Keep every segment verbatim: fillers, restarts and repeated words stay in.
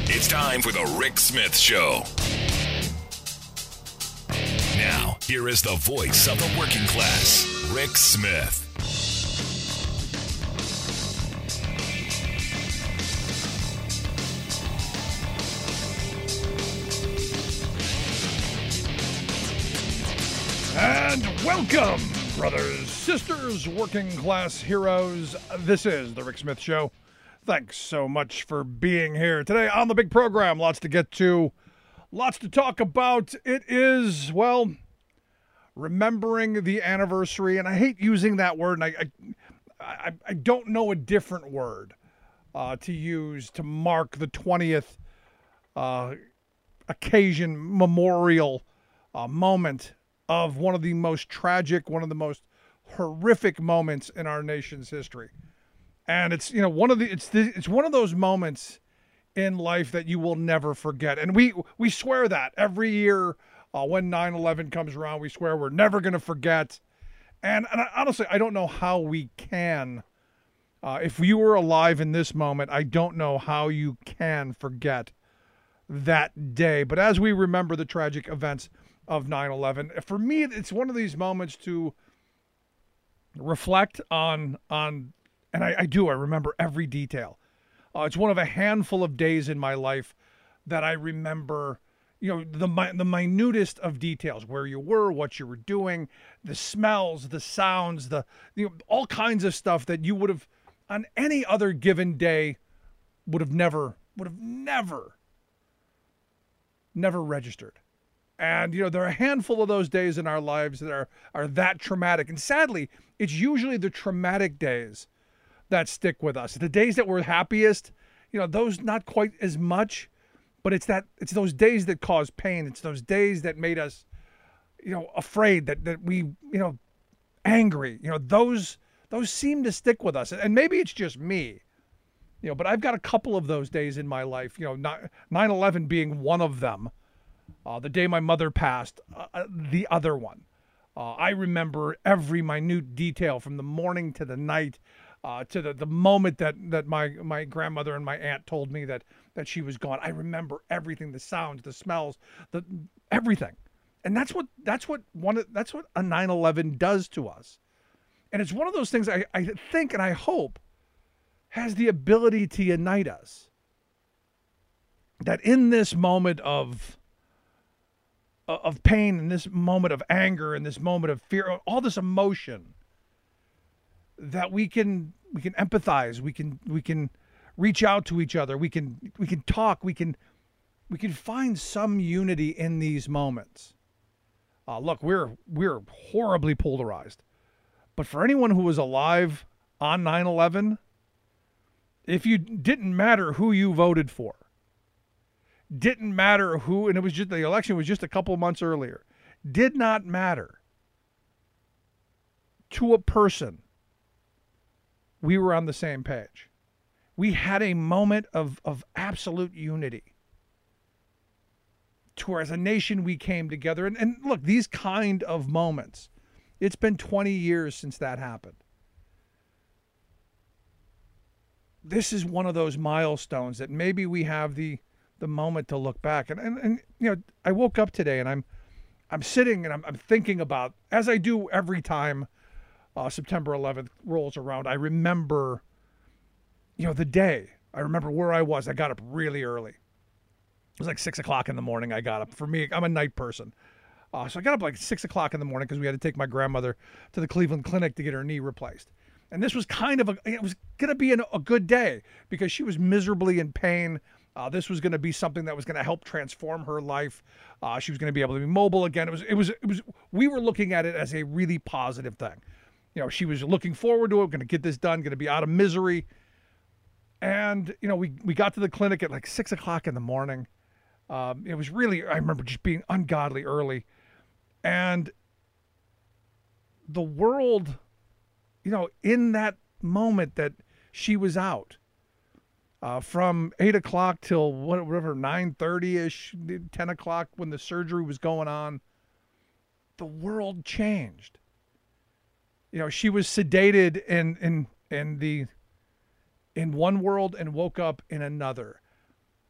It's time for the Rick Smith Show. Now, here is the voice of the working class, Rick Smith. And welcome, brothers, sisters, working class heroes. This is the Rick Smith Show. Thanks so much for being here today on the big program. Lots to get to, lots to talk about. It is, well, remembering the anniversary, and I hate using that word, and I I, I, I don't know a different word uh, to use to mark the twentieth uh, occasion, memorial uh, moment of one of the most tragic, one of the most horrific moments in our nation's history. And it's, you know, one of the, it's the, it's one of those moments in life that you will never forget. And we, we swear that every year uh, when nine eleven comes around, we swear we're never going to forget. And, and I, honestly, I don't know how we can. Uh, if you were alive in this moment, I don't know how you can forget that day. But as we remember the tragic events of nine eleven, for me, it's one of these moments to reflect on, on, and I, I do, I remember every detail. Uh, it's one of a handful of days in my life that I remember, you know, the, the minutest of details, where you were, what you were doing, the smells, the sounds, the, you know, all kinds of stuff that you would have, on any other given day, would have never, would have never, never registered. And, you know, there are a handful of those days in our lives that are, are that traumatic. And sadly, it's usually the traumatic days that stick with us. The days that we're happiest, you know, those not quite as much, but it's that, it's those days that cause pain. It's those days that made us, you know, afraid, that, that we, you know, angry, you know, those, those seem to stick with us. And maybe it's just me, you know, but I've got a couple of those days in my life, you know, nine eleven being one of them. Uh, the day my mother passed, uh, the other one. Uh, I remember every minute detail from the morning to the night, uh, to the, the moment that, that my, my grandmother and my aunt told me that, that she was gone. I remember everything, the sounds, the smells, the everything. And that's what that's what one of, that's what a nine eleven does to us. And it's one of those things I, I think and I hope has the ability to unite us. That in this moment of of pain, in this moment of anger, in this moment of fear, all this emotion, that we can we can empathize, we can we can reach out to each other, we can we can talk, we can we can find some unity in these moments. Uh, look, we're we're horribly polarized, but for anyone who was alive on nine eleven, if you didn't matter who you voted for, didn't matter who, and it was just, the election was just a couple months earlier, did not matter to a person, we were on the same page. We had a moment of, of absolute unity to where as a nation we came together. And, and look, these kind of moments, it's been twenty years since that happened. This is one of those milestones that maybe we have the the moment to look back. And, and, and, you know, I woke up today and I'm, I'm sitting and I'm, I'm thinking about, as I do every time uh, September eleventh rolls around, I remember, you know, the day. I remember where I was. I got up really early. It was like six o'clock in the morning. I got up. For me, I'm a night person. Uh, so I got up like six o'clock in the morning because we had to take my grandmother to the Cleveland Clinic to get her knee replaced. And this was kind of a, it was going to be an, a good day because she was miserably in pain. Uh, this was going to be something that was going to help transform her life. Uh, she was going to be able to be mobile again. It was, it was, it was, we were looking at it as a really positive thing. You know, she was looking forward to it, going to get this done, going to be out of misery. And, you know, we, we got to the clinic at like six o'clock in the morning. Um, it was really, I remember just being ungodly early. And the world, you know, in that moment that she was out, Uh, from eight o'clock till whatever, nine thirty-ish, ten o'clock when the surgery was going on, the world changed. You know, she was sedated in, in, in, the, in one world and woke up in another.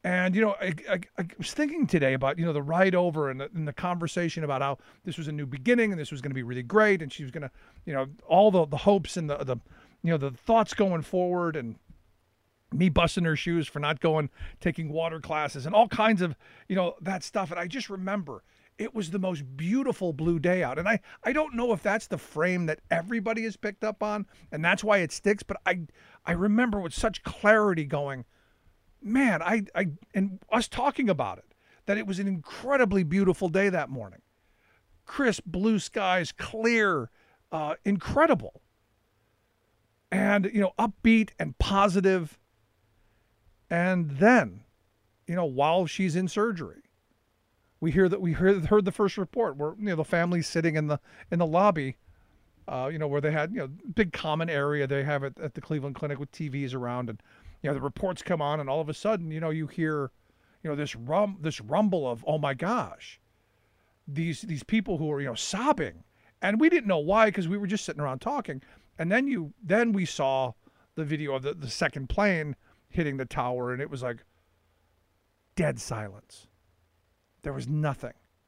And, you know, I, I, I was thinking today about, you know, the ride over and the, and the conversation about how this was a new beginning and this was going to be really great. And she was going to, you know, all the, the hopes and the, the, you know, the thoughts going forward, and me busting her shoes for not going, taking water classes and all kinds of, you know, that stuff. And I just remember it was the most beautiful blue day out. And I, I don't know if that's the frame that everybody has picked up on and that's why it sticks. But I, I remember with such clarity going, man, I, I, and us talking about it, that it was an incredibly beautiful day that morning. Crisp blue skies, clear, uh, incredible. And, you know, upbeat and positive. And then, you know, while she's in surgery, we hear that we heard, heard the first report where, you know, the family's sitting in the, in the lobby, uh, you know, where they had, you know, big common area they have at, at the Cleveland Clinic with T Vs around, and, you know, the reports come on, and all of a sudden, you know, you hear, you know, this rum, this rumble of, oh my gosh, these, these people who are, you know, sobbing, and we didn't know why, because we were just sitting around talking. And then you, then we saw the video of the, the second plane hitting the tower, and it was like dead silence. There was nothing.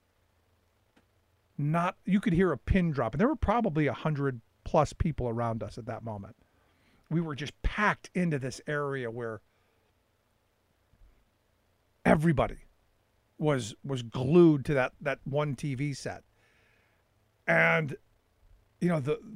Not, you could hear a pin drop, and there were probably a hundred plus people around us at that moment. We were just packed into this area where everybody was was glued to that that one T V set. And, you know, the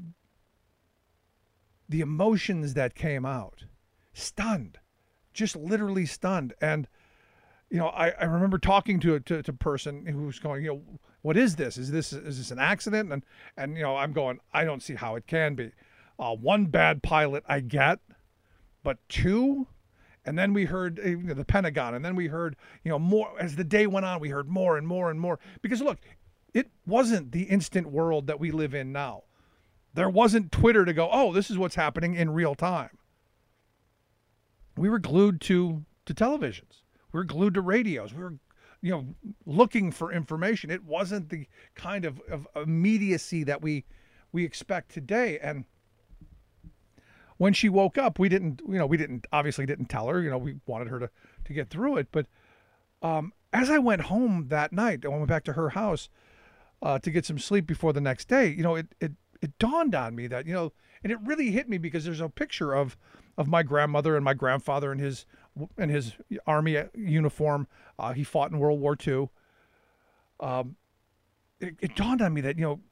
the emotions that came out, stunned, just literally stunned. And, you know, I, I remember talking to a to, to person who was going, you know, what is this? Is this is this an accident? And and you know, I'm going, I don't see how it can be. Uh, one bad pilot I get, but two, and then we heard uh, you know, the Pentagon, and then we heard, you know, more as the day went on. We heard more and more and more, because look, it wasn't the instant world that we live in now. There wasn't Twitter to go, oh, this is what's happening in real time. We were glued to to televisions. We were glued to radios. We were, you know, looking for information. It wasn't the kind of, of immediacy that we we expect today. And when she woke up, we didn't, you know, we didn't, obviously didn't tell her, you know, we wanted her to, to get through it. But um, as I went home that night, I went back to her house uh, to get some sleep before the next day, you know, it, it, it dawned on me that, you know, and it really hit me, because there's a picture of, of my grandmother and my grandfather in his, in his army uniform. Uh, he fought in World War Two. Um, it, it dawned on me that, you know,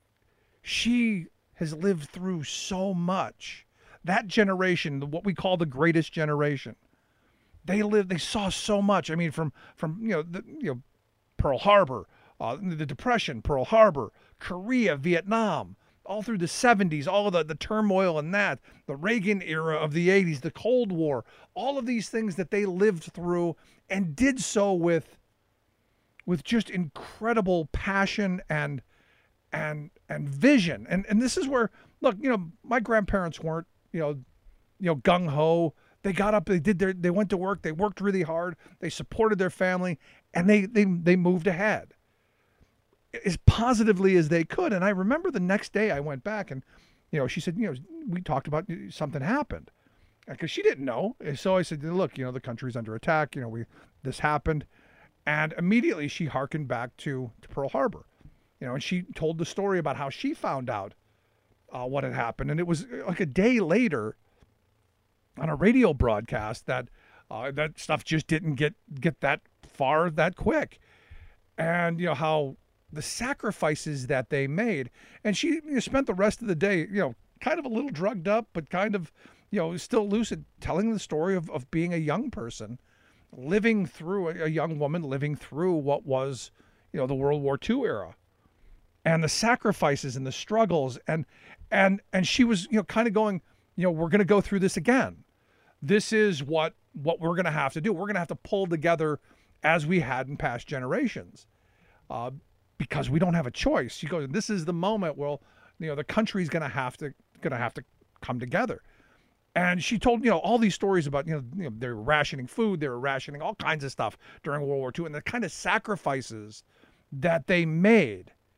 she has lived through so much. That generation, what we call the greatest generation, they lived, they saw so much. I mean, from, from, you know, the, you know, Pearl Harbor, uh, the Depression, Pearl Harbor, Korea, Vietnam, all through the seventies, all of the, the turmoil in that, the Reagan era of the eighties, the Cold War, all of these things that they lived through, and did so with, with just incredible passion and, and, and vision. And, and this is where, look, you know, my grandparents weren't, you know, you know, gung ho. They got up, they did their, they went to work, they worked really hard, they supported their family, and they, they, they moved ahead as positively as they could. And I remember the next day I went back, and, you know, she said, you know, we talked about something happened, because she didn't know. So I said, look, you know, the country's under attack, you know, we, this happened. And immediately she hearkened back to, to Pearl Harbor, you know, and she told the story about how she found out Uh, what had happened. And it was like a day later on a radio broadcast that uh, that stuff just didn't get get that far that quick. And, you know, how the sacrifices that they made. And she, you know, spent the rest of the day, you know, kind of a little drugged up, but kind of, you know, still lucid, telling the story of, of being a young person, living through, a, a young woman living through what was, you know, the World War Two era. And the sacrifices and the struggles, and and and she was, you know, kind of going, you know, we're going to go through this again. This is what what we're going to have to do. We're going to have to pull together as we had in past generations, uh, because we don't have a choice. She goes, this is the moment where, you know, the country's going to have to going to have to come together. And she told, you know, all these stories about, you know, you know, they were rationing food, they were rationing all kinds of stuff during World War Two, and the kind of sacrifices that they made.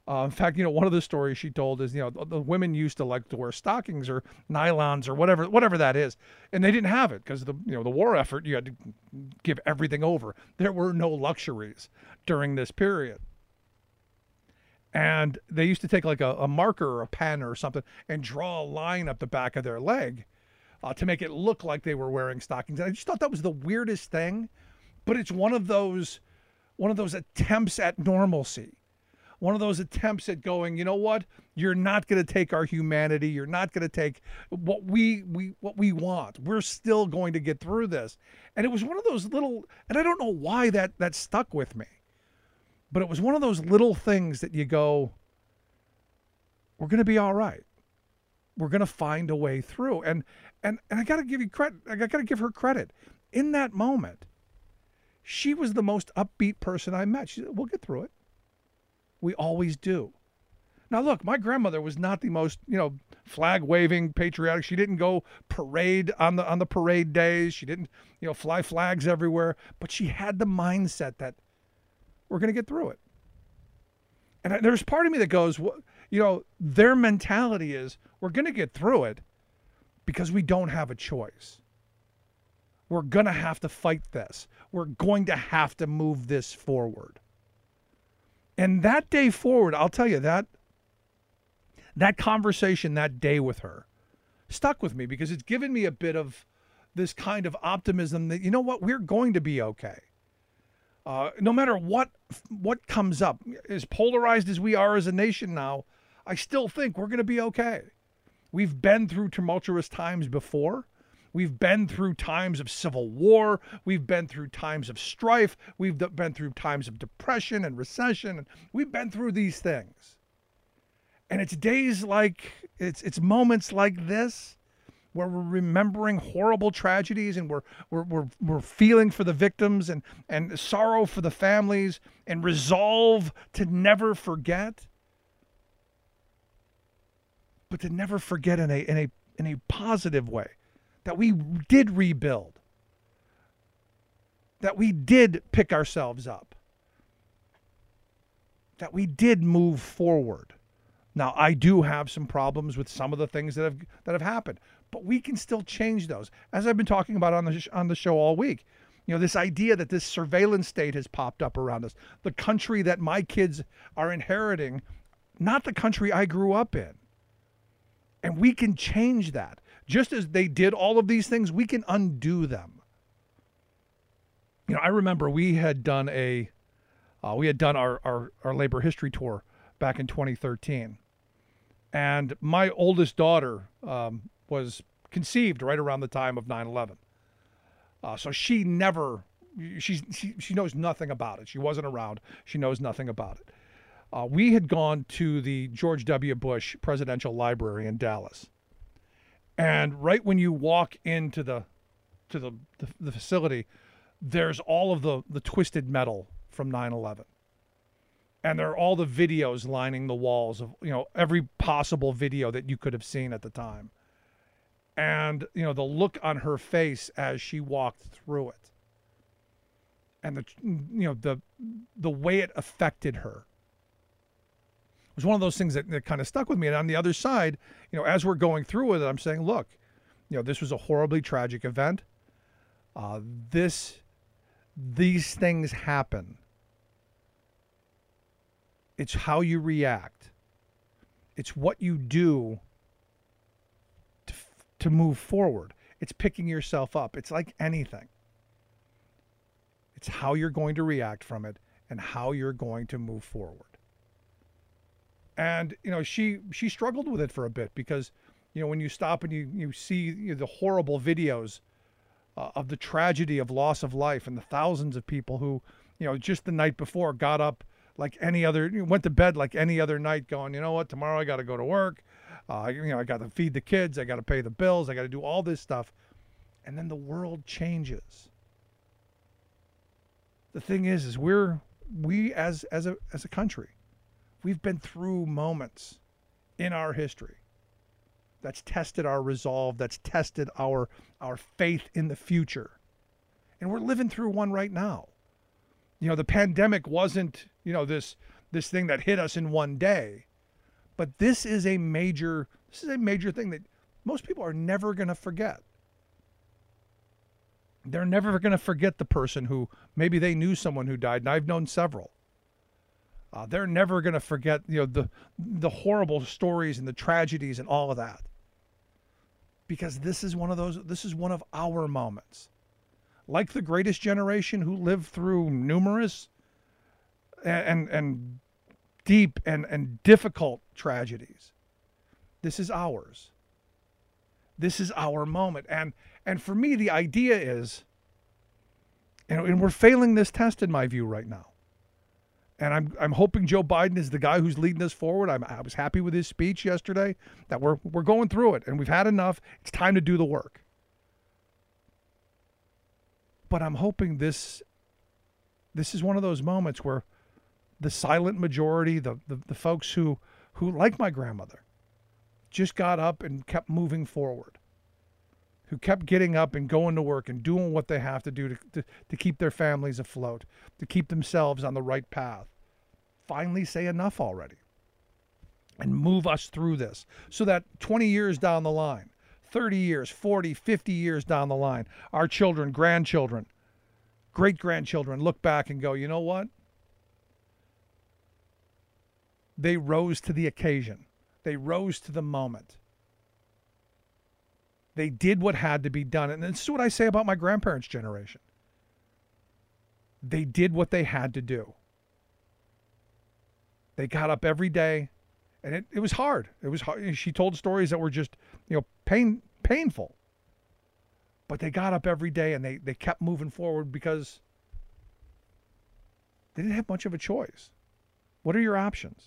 Uh, in fact, you know, one of the stories she told is, you know, the, the women used to like to wear stockings or nylons or whatever, whatever that is, and they didn't have it because the, you know, the war effort. You had to give everything over. There were no luxuries during this period, and they used to take like a, a marker or a pen or something and draw a line up the back of their leg uh, to make it look like they were wearing stockings. And I just thought that was the weirdest thing, but it's one of those, one of those attempts at normalcy. One of those attempts at going, you know what? You're not going to take our humanity. You're not going to take what we we what we want. We're still going to get through this. And it was one of those little, and I don't know why that that stuck with me, but it was one of those little things that you go, we're going to be all right. We're going to find a way through. And and and I got to give you credit. I got to give her credit. In that moment, she was the most upbeat person I met. She said, we'll get through it. We always do. Now, look, my grandmother was not the most, you know, flag waving, patriotic. She didn't go parade on the on the parade days. She didn't, you know, fly flags everywhere. But she had the mindset that we're going to get through it. And I, there's part of me that goes, you know, their mentality is we're going to get through it because we don't have a choice. We're going to have to fight this. We're going to have to move this forward. And that day forward, I'll tell you that that conversation that day with her stuck with me because it's given me a bit of this kind of optimism that, you know what, we're going to be okay. Uh, no matter what what comes up, as polarized as we are as a nation now, I still think we're going to be okay. We've been through tumultuous times before. We've been through times of civil war. We've been through times of strife. We've been through times of depression and recession. And we've been through these things. And it's days like, it's it's moments like this where we're remembering horrible tragedies and we're we're we're, we're feeling for the victims and, and sorrow for the families and resolve to never forget. But to never forget in a in a in a positive way. That we did rebuild, that we did pick ourselves up, that we did move forward. Now, I do have some problems with some of the things that have that have happened, but we can still change those. As I've been talking about on the on the show all week, you know, this idea that this surveillance state has popped up around us, the country that my kids are inheriting, not the country I grew up in. And we can change that. Just as they did all of these things, we can undo them. You know, I remember we had done a, uh, we had done our, our, our labor history tour back in twenty thirteen. And my oldest daughter um, was conceived right around the time of nine eleven. Uh, so she never, she's, she, she knows nothing about it. She wasn't around. She knows nothing about it. Uh, we had gone to the George W. Bush Presidential Library in Dallas. And right when you walk into the to the, the, the facility, there's all of the, the twisted metal from nine eleven. And there are all the videos lining the walls of, you know, every possible video that you could have seen at the time. And, you know, the look on her face as she walked through it. And, the you know, the the way it affected her. It was one of those things that, that kind of stuck with me. And on the other side, you know, as we're going through with it, I'm saying, look, you know, this was a horribly tragic event. Uh, this, these things happen. It's how you react. It's what you do to, to move forward. It's picking yourself up. It's like anything. It's how you're going to react from it and how you're going to move forward. And, you know, she, she struggled with it for a bit because, you know, when you stop and you, you see you know, the horrible videos uh, of the tragedy of loss of life and the thousands of people who, you know, just the night before got up like any other, went to bed like any other night going, you know what, tomorrow I got to go to work. Uh, you know, I got to feed the kids. I got to pay the bills. I got to do all this stuff. And then the world changes. The thing is, is we're, we as, as a, as a country, we've been through moments in our history that's tested our resolve, that's tested our, our faith in the future. And we're living through one right now. You know, the pandemic wasn't, you know, this this thing that hit us in one day. But this is a major, this is a major thing that most people are never going to forget. They're never going to forget the person who, maybe they knew someone who died, and I've known several. Uh, they're never going to forget, you know, the the horrible stories and the tragedies and all of that. Because this is one of those, this is one of our moments. Like the greatest generation who lived through numerous and and, and deep and, and difficult tragedies. This is ours. This is our moment. And and for me, the idea is, and, and we're failing this test in my view right now. And I'm I'm hoping Joe Biden is the guy who's leading us forward. I'm, I was happy with his speech yesterday, that we're we're going through it and we've had enough. It's time to do the work. But I'm hoping this this is one of those moments where the silent majority, the, the, the folks who, who, like my grandmother, just got up and kept moving forward, who kept getting up and going to work and doing what they have to do to, to, to keep their families afloat, to keep themselves on the right path, finally say enough already and move us through this so that twenty years down the line, thirty years, forty, fifty years down the line, our children, grandchildren, great-grandchildren look back and go, you know what? They rose to the occasion. They rose to the moment. They did what had to be done. And this is what I say about my grandparents' generation. They did what they had to do. They got up every day, and it, it was hard. It was hard. She told stories that were just, you know, pain painful. But they got up every day, and they, they kept moving forward because they didn't have much of a choice. What are your options?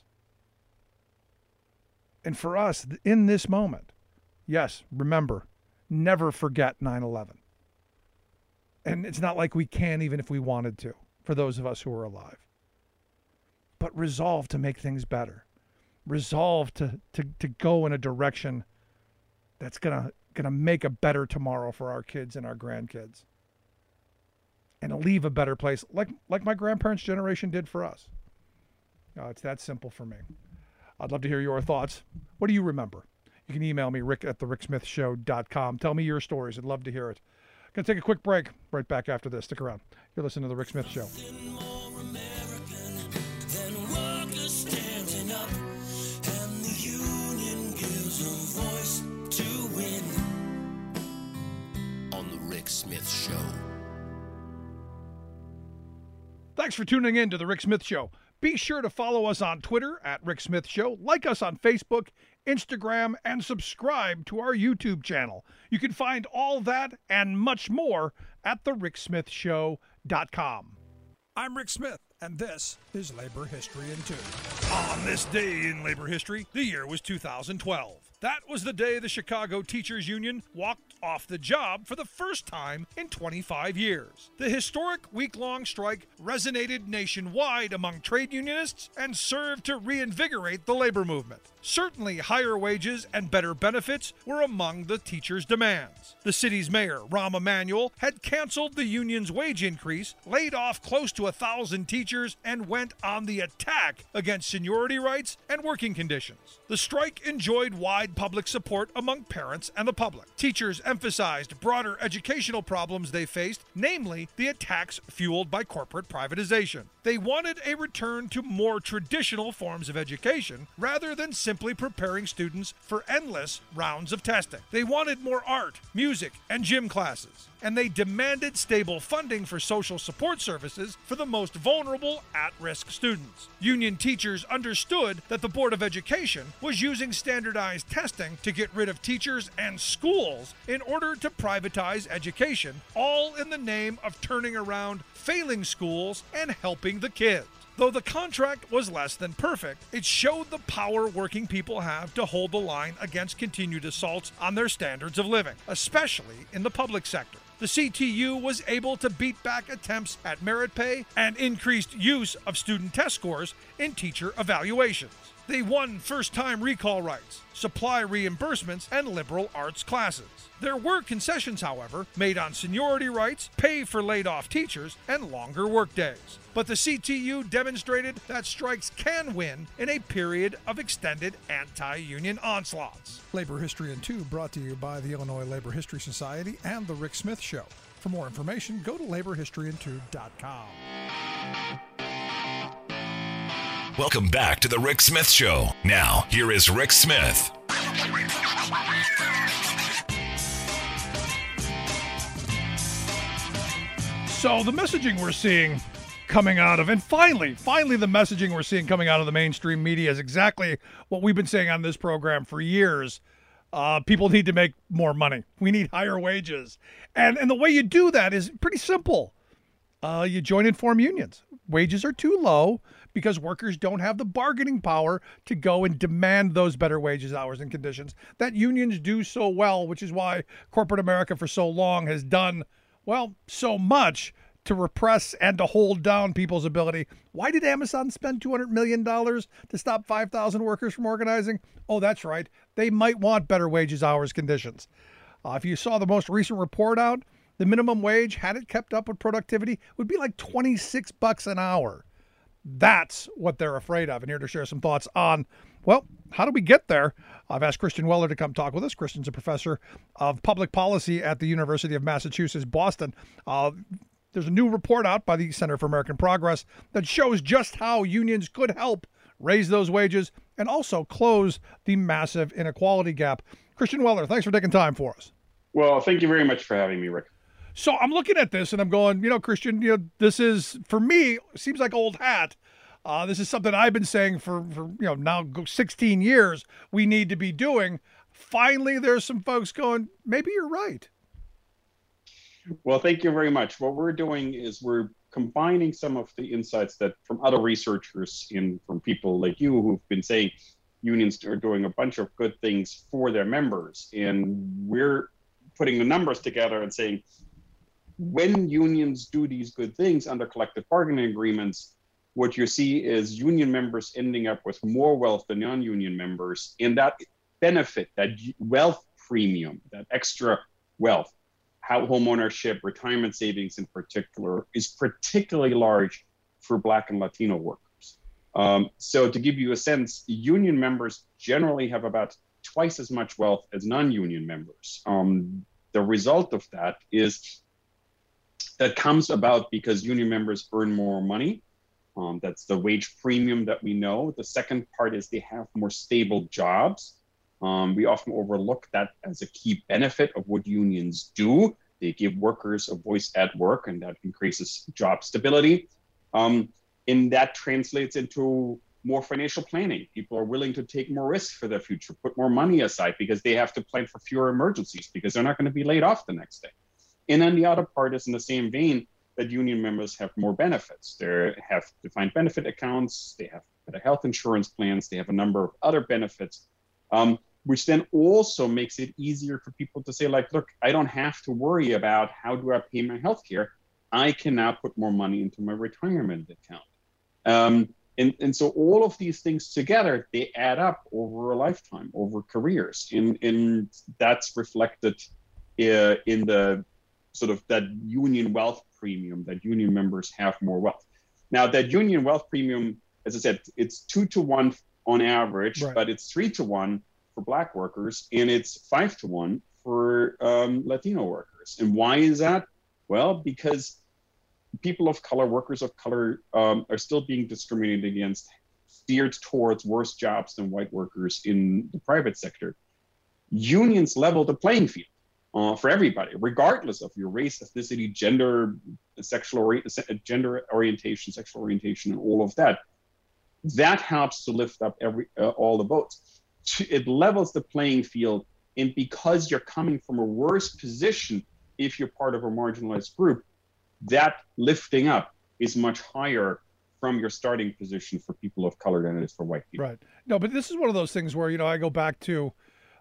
And for us, in this moment, yes, remember, never forget nine eleven. And it's not like we can, even if we wanted to, for those of us who are alive. But resolve to make things better. Resolve to to, to go in a direction that's gonna gonna make a better tomorrow for our kids and our grandkids. And leave a better place, like like my grandparents' generation did for us. Uh, it's that simple for me. I'd love to hear your thoughts. What do you remember? You can email me, rick at the rick smith show dot com. Tell me your stories. I'd love to hear it. Going to take a quick break. Right back after this. Stick around. You're listening to The Rick Smith Show. On The Rick Smith Show. Thanks for tuning in to The Rick Smith Show. Be sure to follow us on Twitter at Rick Smith Show, like us on Facebook, Instagram, and subscribe to our YouTube channel. You can find all that and much more at the rick smith show dot com. I'm Rick Smith, and this is Labor History in Two. On this day in labor history, the year was two thousand twelve. That was the day the Chicago Teachers Union walked off the job for the first time in twenty-five years. The historic week-long strike resonated nationwide among trade unionists and served to reinvigorate the labor movement. Certainly, higher wages and better benefits were among the teachers' demands. The city's mayor, Rahm Emanuel, had canceled the union's wage increase, laid off close to a thousand teachers, and went on the attack against seniority rights and working conditions. The strike enjoyed wide public support among parents and the public. Teachers emphasized broader educational problems they faced, namely the attacks fueled by corporate privatization. They wanted a return to more traditional forms of education rather than simply preparing students for endless rounds of testing. They wanted more art, music, and gym classes. And they demanded stable funding for social support services for the most vulnerable at-risk students. Union teachers understood that the Board of Education was using standardized testing to get rid of teachers and schools in order to privatize education, all in the name of turning around failing schools and helping the kids. Though the contract was less than perfect, it showed the power working people have to hold the line against continued assaults on their standards of living, especially in the public sector. The C T U was able to beat back attempts at merit pay and increased use of student test scores in teacher evaluations. They won first-time recall rights, supply reimbursements, and liberal arts classes. There were concessions, however, made on seniority rights, pay for laid-off teachers, and longer workdays. But the C T U demonstrated that strikes can win in a period of extended anti-union onslaughts. Labor History in Two brought to you by the Illinois Labor History Society and The Rick Smith Show. For more information, go to labor history in two dot com. Welcome back to the Rick Smith Show. Now, here is Rick Smith. So the messaging we're seeing coming out of, and finally, finally the messaging we're seeing coming out of the mainstream media is exactly what we've been saying on this program for years. Uh, people need to make more money. We need higher wages. And, and the way you do that is pretty simple. Uh, you join and form unions. Wages are too low because workers don't have the bargaining power to go and demand those better wages, hours, and conditions that unions do so well, which is why corporate America for so long has done, well, so much to repress and to hold down people's ability. Why did Amazon spend two hundred million dollars to stop five thousand workers from organizing? Oh, that's right. They might want better wages, hours, conditions. Uh, if you saw the most recent report out, the minimum wage, had it kept up with productivity, would be like twenty-six bucks an hour. That's what they're afraid of. And here to share some thoughts on, well, how do we get there? I've asked Christian Weller to come talk with us. Christian's a professor of public policy at the University of Massachusetts, Boston. Uh, there's a new report out by the Center for American Progress that shows just how unions could help raise those wages and also close the massive inequality gap. Christian Weller, thanks for taking time for us. Well, thank you very much for having me, Rick. So I'm looking at this and I'm going, you know, Christian, you know, this is, for me, seems like old hat. Uh, this is something I've been saying for, for, you know, now sixteen years we need to be doing. Finally, there's some folks going, maybe you're right. Well, thank you very much. What we're doing is we're combining some of the insights that from other researchers and from people like you who've been saying unions are doing a bunch of good things for their members. And we're putting the numbers together and saying, when unions do these good things under collective bargaining agreements, what you see is union members ending up with more wealth than non-union members. And that benefit, that wealth premium, that extra wealth, how home ownership, retirement savings in particular, is particularly large for Black and Latino workers. Um, so to give you a sense, union members generally have about twice as much wealth as non-union members. Um, the result of that is that comes about because union members earn more money. Um, that's the wage premium that we know. The second part is they have more stable jobs. Um, we often overlook that as a key benefit of what unions do. They give workers a voice at work, and that increases job stability. Um, and that translates into more financial planning. People are willing to take more risks for their future, put more money aside because they have to plan for fewer emergencies because they're not going to be laid off the next day. And then the other part is in the same vein that union members have more benefits. They have defined benefit accounts, they have better health insurance plans, they have a number of other benefits, um, which then also makes it easier for people to say, like, look, I don't have to worry about how do I pay my health care. I can now put more money into my retirement account. Um, and, and so all of these things together, they add up over a lifetime, over careers. And, and that's reflected uh, in the sort of that union wealth premium, that union members have more wealth. Now, that union wealth premium, as I said, it's two to one on average, right, but it's three to one for Black workers, and it's five to one for um, Latino workers. And why is that? Well, because people of color, workers of color, um, are still being discriminated against, steered towards worse jobs than white workers in the private sector. Unions level the playing field uh, for everybody, regardless of your race, ethnicity, gender, sexual ori- gender orientation, sexual orientation, and all of that. That helps to lift up every uh, all the boats. It levels the playing field, and because you're coming from a worse position, if you're part of a marginalized group, that lifting up is much higher from your starting position for people of color than it is for white people. Right. No, but this is one of those things where, you know, I go back to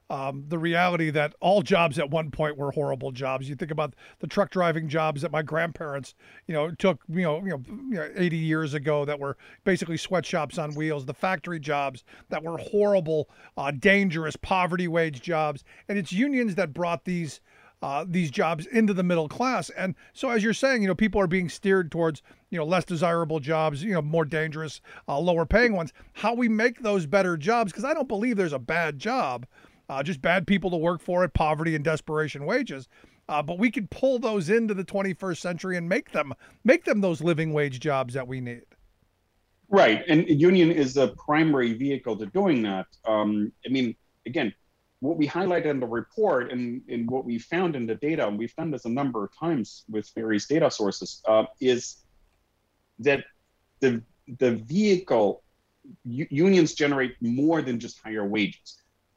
Um, the reality that all jobs at one point were horrible jobs. You think about the truck driving jobs that my grandparents, you know, took, you know, you know, you know, eighty years ago that were basically sweatshops on wheels, the factory jobs that were horrible, uh, dangerous, poverty wage jobs. And it's unions that brought these uh, these jobs into the middle class. And so, as you're saying, you know, people are being steered towards, you know, less desirable jobs, you know, more dangerous, uh, lower paying ones. How we make those better jobs, because I don't believe there's a bad job. Uh, just bad people to work for at poverty and desperation wages. Uh, but we could pull those into the twenty-first century and make them make them those living wage jobs that we need. Right. And union is a primary vehicle to doing that. Um, I mean, again, what we highlight in the report and, and what we found in the data, and we've done this a number of times with various data sources, uh, is that the, the vehicle, u- unions generate more than just higher wages.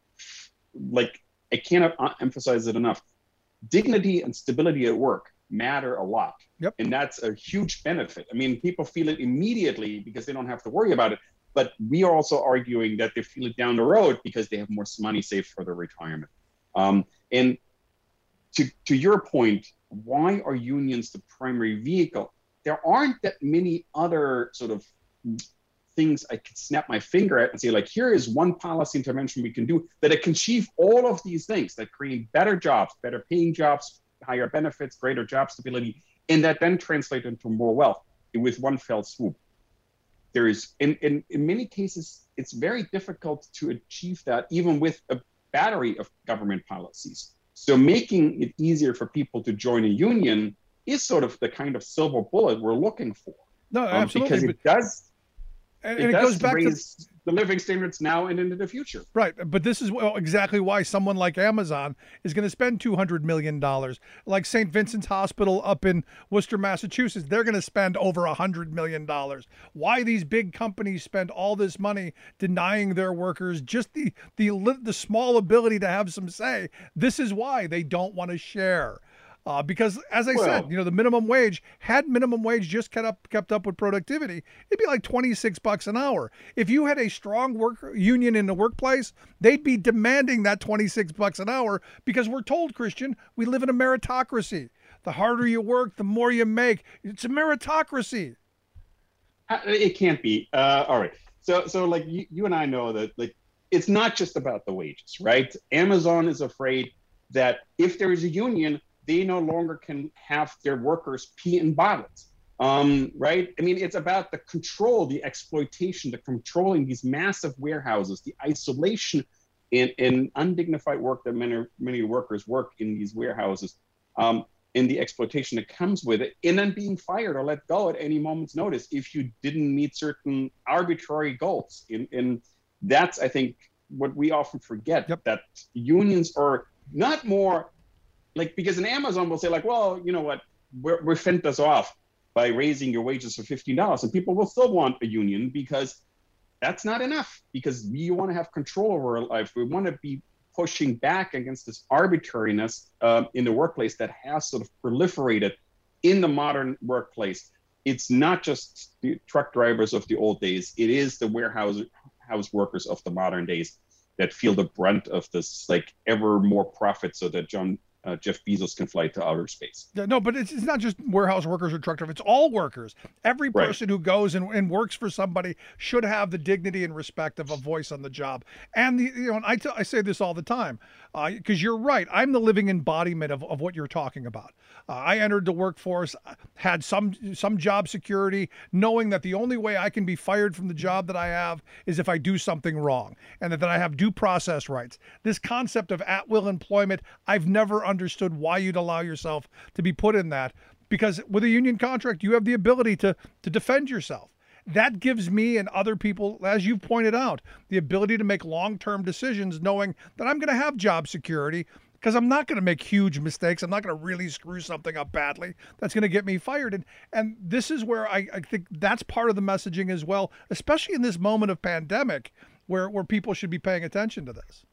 Like, I cannot emphasize it enough. Dignity and stability at work matter a lot. Yep. And that's a huge benefit. I mean, people feel it immediately because they don't have to worry about it. But we are also arguing that they feel it down the road because they have more money saved for their retirement. Um, and to, to your point, why are unions the primary vehicle? There aren't that many other sort of things I could snap my finger at and say, like, here is one policy intervention we can do that it can achieve all of these things, that create better jobs, better paying jobs, higher benefits, greater job stability, and that then translate into more wealth with one fell swoop. There is, in, in, in many cases, it's very difficult to achieve that even with a battery of government policies. So making it easier for people to join a union is sort of the kind of silver bullet we're looking for. No, absolutely. Um, because it does And, it, and it does goes back raise to the living standards now and into the future. Right, but this is well, exactly why someone like Amazon is going to spend two hundred million dollars. Like Saint Vincent's Hospital up in Worcester, Massachusetts, they're going to spend over one hundred million dollars. Why these big companies spend all this money denying their workers just the, the, the small ability to have some say, this is why they don't want to share. Uh, because, as I well, said, you know, the minimum wage, had minimum wage just kept up, kept up with productivity, it'd be like twenty-six bucks an hour. If you had a strong work union in the workplace, they'd be demanding that twenty-six bucks an hour because we're told, Christian, we live in a meritocracy. The harder you work, the more you make. It's a meritocracy. It can't be. Uh, all right. So, so like you, you and I know that, like, it's not just about the wages, right? Amazon is afraid that if there is a union, they no longer can have their workers pee in bottles, um, right? I mean, it's about the control, the exploitation, the controlling these massive warehouses, the isolation and, and undignified work that many, many workers work in these warehouses, um, and the exploitation that comes with it, and then being fired or let go at any moment's notice if you didn't meet certain arbitrary goals. And, and that's, I think, what we often forget, yep. that unions are not more, like, because an Amazon will say, like, well, you know what, we're, we're fend this off by raising your wages for fifteen dollars. And people will still want a union because that's not enough, because we want to have control over our life. We want to be pushing back against this arbitrariness uh, in the workplace that has sort of proliferated in the modern workplace. It's not just the truck drivers of the old days. It is the warehouse house workers of the modern days that feel the brunt of this, like, ever more profit so that John Uh, Jeff Bezos can fly to outer space. Yeah, no, but it's, it's not just warehouse workers or truck drivers. It's all workers. Every person right. who goes and, and works for somebody should have the dignity and respect of a voice on the job. And, the, you know, and I, t- I say this all the time because uh, you're right. I'm the living embodiment of, of what you're talking about. Uh, I entered the workforce, had some some job security, knowing that the only way I can be fired from the job that I have is if I do something wrong, and that, that I have due process rights. This concept of at-will employment, I've never understood why you'd allow yourself to be put in that, because with a union contract, you have the ability to to defend yourself. That gives me and other people, as you pointed out, the ability to make long-term decisions knowing that I'm going to have job security, because I'm not going to make huge mistakes. I'm not going to really screw something up badly that's going to get me fired. And and this is where I, I think that's part of the messaging as well, especially in this moment of pandemic where, where people should be paying attention to this.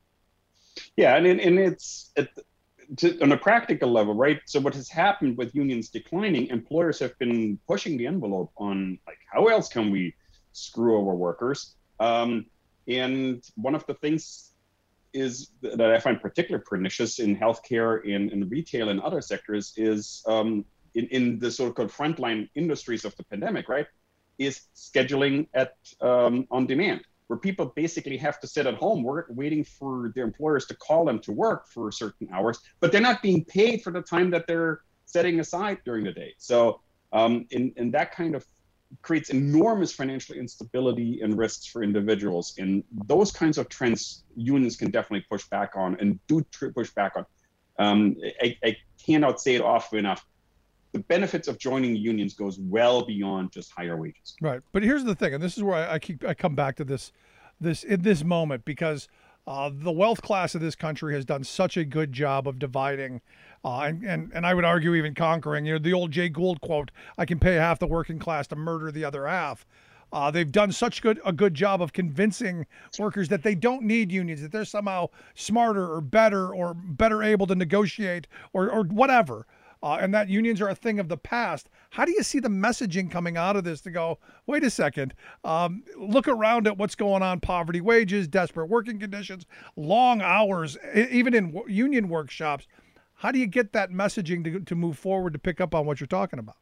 Yeah, and, and it's it, to, on a practical level, right? So what has happened with unions declining, employers have been pushing the envelope on, like, how else can we screw over workers? Um, and one of the things is that I find particularly pernicious in healthcare, in, in retail, and other sectors is um, in, in the so-called frontline industries of the pandemic, right? Is scheduling at um, on demand, where people basically have to sit at home work, waiting for their employers to call them to work for certain hours, but they're not being paid for the time that they're setting aside during the day. So um, in, in that kind of creates enormous financial instability and risks for individuals. And those kinds of trends, unions can definitely push back on and do push back on. Um, I, I cannot say it often enough. The benefits of joining unions goes well beyond just higher wages. Right. But here's the thing, and this is where I, I keep I come back to this this in this moment, because uh, the wealth class of this country has done such a good job of dividing uh, and, and, and I would argue even conquering. You know, the old Jay Gould quote, I can pay half the working class to murder the other half. Uh, they've done such good a good job of convincing workers that they don't need unions, that they're somehow smarter or better or better able to negotiate or, or whatever. Uh, and that unions are a thing of the past. How do you see the messaging coming out of this to go, wait a second, um, look around at what's going on, poverty wages, desperate working conditions, long hours, e- even in w- union workshops. How do you get that messaging to, to move forward to pick up on what you're talking about?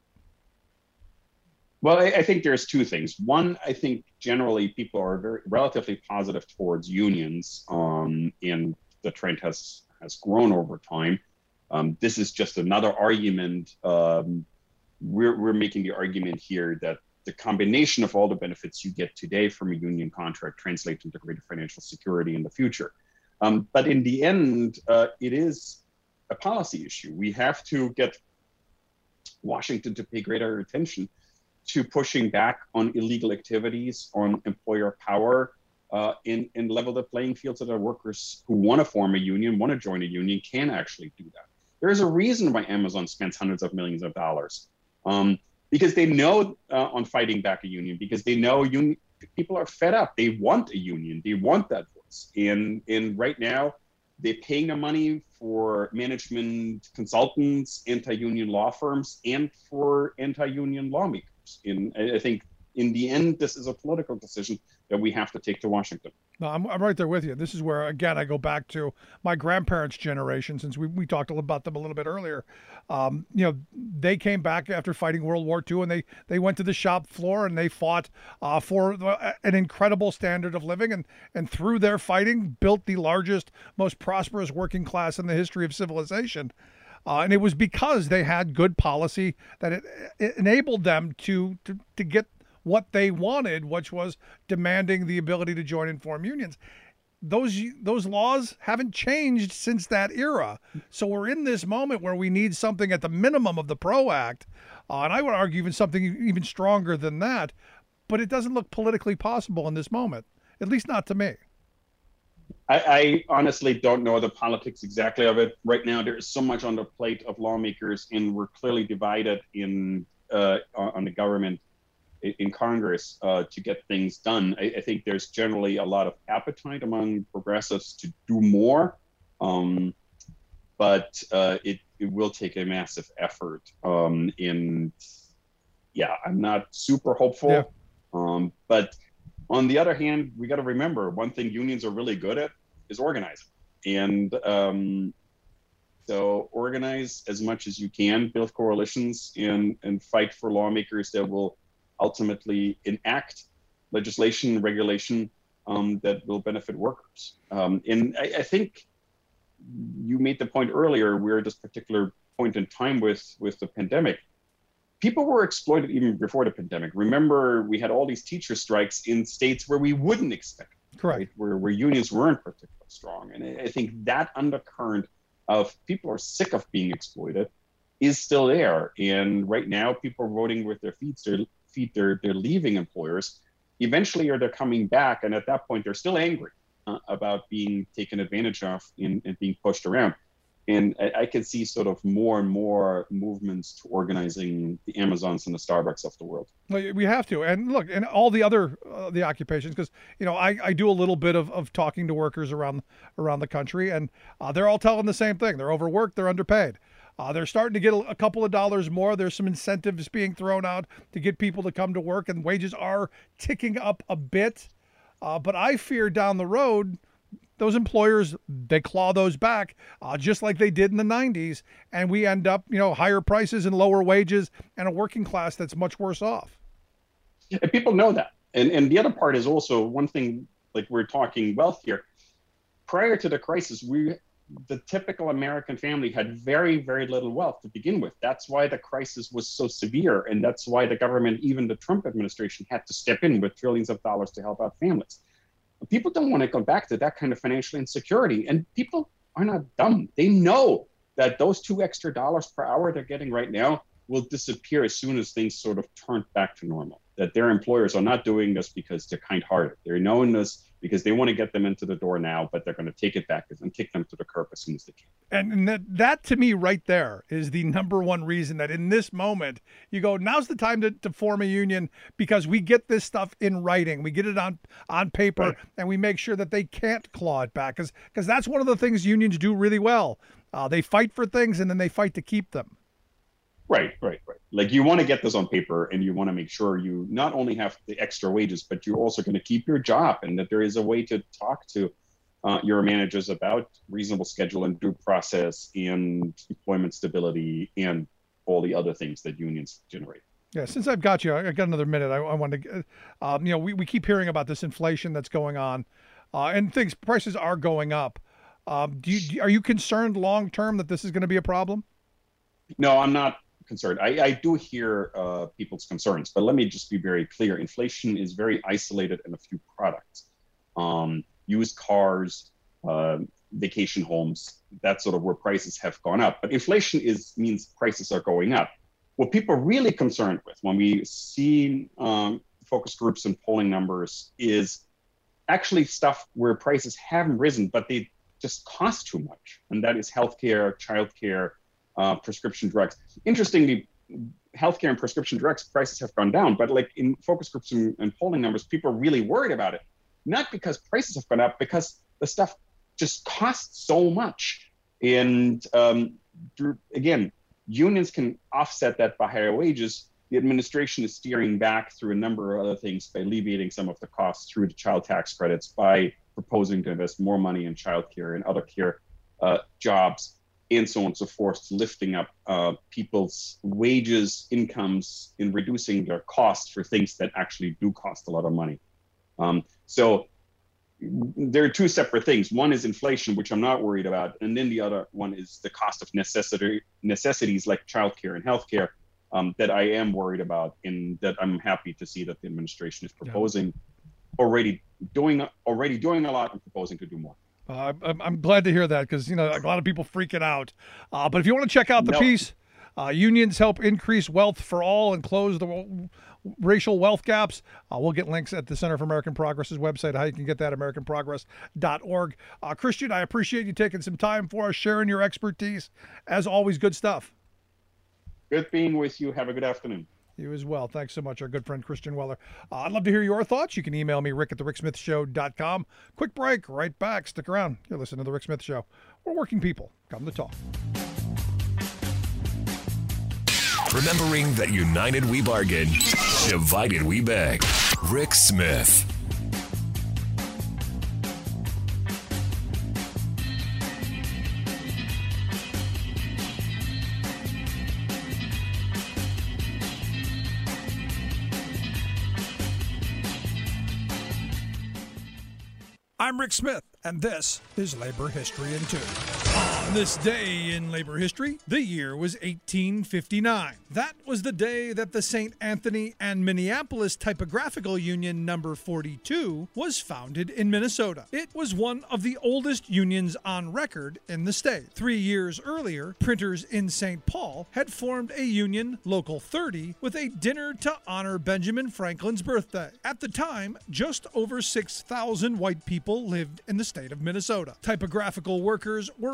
Well, I, I think there's two things. One, I think generally people are very relatively positive towards unions, um, and the trend has, has grown over time. Um, this is just another argument. Um, we're, we're making the argument here that the combination of all the benefits you get today from a union contract translates into greater financial security in the future. Um, but in the end, uh, it is a policy issue. We have to get Washington to pay greater attention to pushing back on illegal activities, on employer power, uh, and, and level the playing field so that workers who want to form a union, want to join a union, can actually do that. There's a reason why Amazon spends hundreds of millions of dollars, um, because they know uh, on fighting back a union, because they know union, people are fed up. They want a union. They want that voice. And, and right now, they're paying the money for management consultants, anti-union law firms, and for anti-union lawmakers. And I, I think in the end, this is a political decision that we have to take to Washington. No, I'm, I'm right there with you. This is where, again, I go back to my grandparents' generation, since we, we talked about them a little bit earlier. Um, you know, they came back after fighting World War Two, and they, they went to the shop floor and they fought uh, for an incredible standard of living, and, and through their fighting, built the largest, most prosperous working class in the history of civilization. Uh, and it was because they had good policy that it, it enabled them to, to, to get what they wanted, which was demanding the ability to join and form unions. Those those laws haven't changed since that era. So we're in this moment where we need something at the minimum of the PRO Act, uh, and I would argue even something even stronger than that, but it doesn't look politically possible in this moment, at least not to me. I, I honestly don't know the politics exactly of it. Right now, there is so much on the plate of lawmakers, and we're clearly divided in uh, on the government in Congress uh, to get things done. I, I think there's generally a lot of appetite among progressives to do more, um, but uh, it, it will take a massive effort. Um, and yeah, I'm not super hopeful. Yeah. Um, but on the other hand, we got to remember one thing unions are really good at is organizing. And um, so organize as much as you can, build coalitions, and, and fight for lawmakers that will ultimately enact legislation, regulation um, that will benefit workers. Um, and I, I think you made the point earlier, we're at this particular point in time with, with the pandemic. People were exploited even before the pandemic. Remember, we had all these teacher strikes in states where we wouldn't expect it, Correct. Right? Where, where unions weren't particularly strong. And I, I think that undercurrent of people are sick of being exploited is still there. And right now, people are voting with their feet. They're feet they're they're leaving employers eventually, or they're coming back, and at that point they're still angry uh, about being taken advantage of and, and being pushed around. And I, I can see sort of more and more movements to organizing the Amazons and the Starbucks of the world. Well, we have to. And look, and all the other uh, the occupations, because you know I, I do a little bit of, of talking to workers around around the country, and uh, they're all telling the same thing. They're overworked, they're underpaid. Uh, they're starting to get a, a couple of dollars more. There's some incentives being thrown out to get people to come to work, and wages are ticking up a bit. Uh, but I fear down the road those employers, they claw those back, uh, just like they did in the nineties, and we end up, you know, higher prices and lower wages and a working class that's much worse off. And people know that. And and the other part is also one thing, like we're talking wealth here. Prior to the crisis, we the typical American family had very, very little wealth to begin with. That's why the crisis was so severe. And that's why the government, even the Trump administration, had to step in with trillions of dollars to help out families. People don't want to go back to that kind of financial insecurity. And people are not dumb. They know that those two extra dollars per hour they're getting right now will disappear as soon as things sort of turn back to normal. That their employers are not doing this because they're kind-hearted. They're knowing this because they want to get them into the door now, but they're going to take it back and kick them to the curb as soon as they can. And, and that, that, to me, right there is the number one reason that in this moment, you go, now's the time to, to form a union, because we get this stuff in writing. We get it on, on paper, right. And we make sure that they can't claw it back, because because that's one of the things unions do really well. Uh, they fight for things, and then they fight to keep them. Right, right, right. Like you want to get this on paper, and you want to make sure you not only have the extra wages, but you're also going to keep your job, and that there is a way to talk to uh, your managers about reasonable schedule and due process and employment stability and all the other things that unions generate. Yeah, since I've got you, I got another minute. I, I want to, um, you know, we, we keep hearing about this inflation that's going on, uh, and things, prices are going up. Um, do you, are you concerned long term that this is going to be a problem? No, I'm not concerned. I, I do hear uh, people's concerns, but let me just be very clear. Inflation is very isolated in a few products. Um, used cars, uh, vacation homes, that's sort of where prices have gone up. But inflation is means prices are going up. What people are really concerned with when we see um, focus groups and polling numbers is actually stuff where prices haven't risen, but they just cost too much. And that is healthcare, childcare, Uh, prescription drugs. Interestingly, healthcare and prescription drugs prices have gone down, but like in focus groups and, and polling numbers, people are really worried about it. Not because prices have gone up, because the stuff just costs so much. And um, through, again, unions can offset that by higher wages. The administration is steering back through a number of other things by alleviating some of the costs through the child tax credits, by proposing to invest more money in childcare and other care uh, jobs, and so on and so forth, lifting up uh, people's wages, incomes, and reducing their costs for things that actually do cost a lot of money. Um, so there are two separate things. One is inflation, which I'm not worried about, and then the other one is the cost of necessity necessities like childcare and healthcare um, that I am worried about, and that I'm happy to see that the administration is proposing, yeah. already doing already doing a lot and proposing to do more. Uh, I'm, I'm glad to hear that, because, you know, a lot of people freaking out. Uh, but if you want to check out the no. piece, uh, unions help increase wealth for all and close the w- racial wealth gaps. Uh, we'll get links at the Center for American Progress's website, how you can get that, american progress dot org. Uh, Christian, I appreciate you taking some time for us, sharing your expertise. As always, good stuff. Good being with you. Have a good afternoon. You as well. Thanks so much, our good friend Christian Weller. Uh, I'd love to hear your thoughts. You can email me, rick at the rick smith show dot com. Quick break, right back. Stick around. You're listening to The Rick Smith Show. We're working people. Come to talk. Remembering that united we bargain, divided we beg. Rick Smith. I'm Rick Smith, and this is Labor History in Two. On this day in labor history, the year was eighteen fifty-nine. That was the day that the Saint Anthony and Minneapolis Typographical Union number forty-two was founded in Minnesota. It was one of the oldest unions on record in the state. Three years earlier, printers in Saint Paul had formed a union, Local thirty, with a dinner to honor Benjamin Franklin's birthday. At the time, just over six thousand white people lived in the state of Minnesota. Typographical workers were very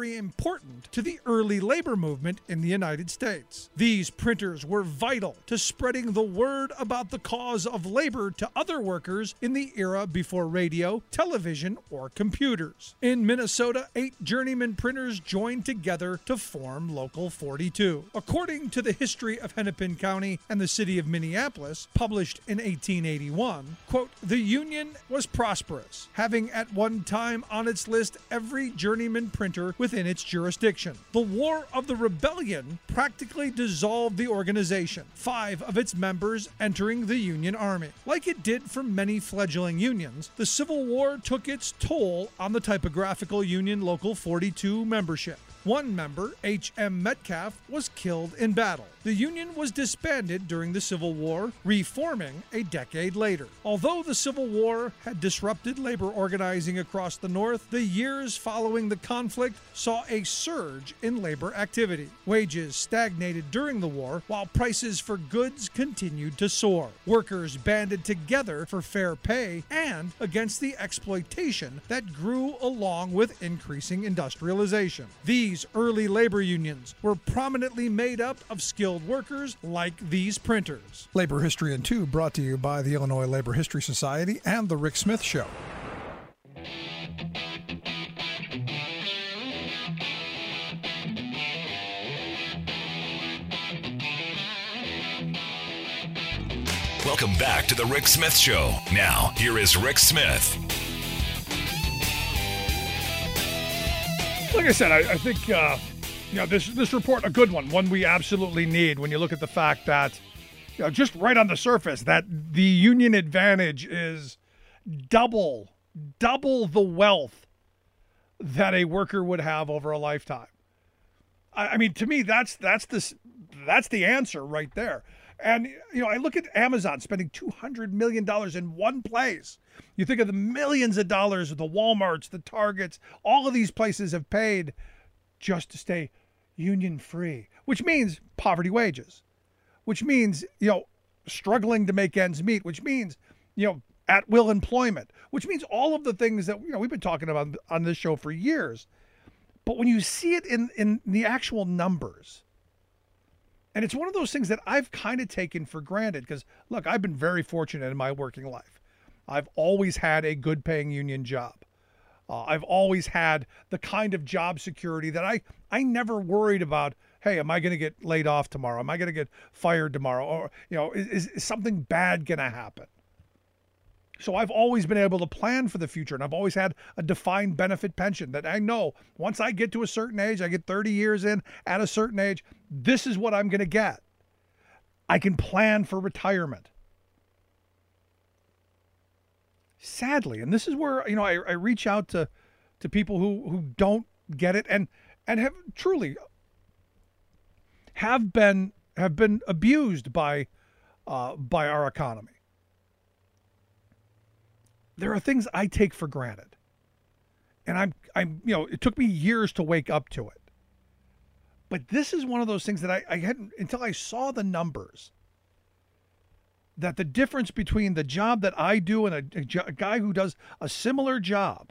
very important to the early labor movement in the United States. These printers were vital to spreading the word about the cause of labor to other workers in the era before radio, television, or computers. In Minnesota, eight journeyman printers joined together to form Local forty-two. According to the History of Hennepin County and the City of Minneapolis, published in eighteen eighty-one, quote, the Union was prosperous, having at one time on its list every journeyman printer within its jurisdiction. The War of the Rebellion practically dissolved the organization, five of its members entering the Union Army. Like it did for many fledgling unions, the Civil War took its toll on the typographical union Local forty-two membership. One member, H M Metcalf, was killed in battle. The Union was disbanded during the Civil War, reforming a decade later. Although the Civil War had disrupted labor organizing across the North, the years following the conflict saw a surge in labor activity. Wages stagnated during the war, while prices for goods continued to soar. Workers banded together for fair pay and against the exploitation that grew along with increasing industrialization. These These early labor unions were prominently made up of skilled workers like these printers. Labor History in Two brought to you by the Illinois Labor History Society and The Rick Smith Show. Welcome back to the Rick Smith Show. Now, here is Rick Smith. Like I said, I, I think uh, you know this this report, a good one, one we absolutely need when you look at the fact that, you know, just right on the surface, that the union advantage is double, double the wealth that a worker would have over a lifetime. I, I mean, to me, that's that's this that's the answer right there. And you know, I look at Amazon spending two hundred million dollars in one place. You think of the millions of dollars the Walmarts, the Targets, all of these places have paid just to stay union free, which means poverty wages, which means, you know, struggling to make ends meet, which means, you know, at will employment, which means all of the things that, you know, we've been talking about on this show for years. But when you see it in, in the actual numbers, and it's one of those things that I've kind of taken for granted because, look, I've been very fortunate in my working life. I've always had a good paying union job. Uh, I've always had the kind of job security that I, I never worried about, hey, am I going to get laid off tomorrow? Am I going to get fired tomorrow? Or, you know, is, is something bad going to happen? So I've always been able to plan for the future, and I've always had a defined benefit pension that I know once I get to a certain age, I get thirty years in at a certain age, this is what I'm going to get. I can plan for retirement. Sadly, and this is where, you know, I, I reach out to, to people who, who don't get it and, and have truly have been have been abused by uh, by our economy. There are things I take for granted, and I'm I'm you know, it took me years to wake up to it. But this is one of those things that I, I hadn't until I saw the numbers. That the difference between the job that I do and a, a, a guy who does a similar job,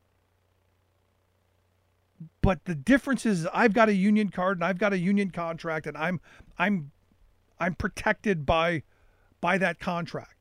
but the difference is I've got a union card and I've got a union contract, and I'm I'm I'm protected by by that contract.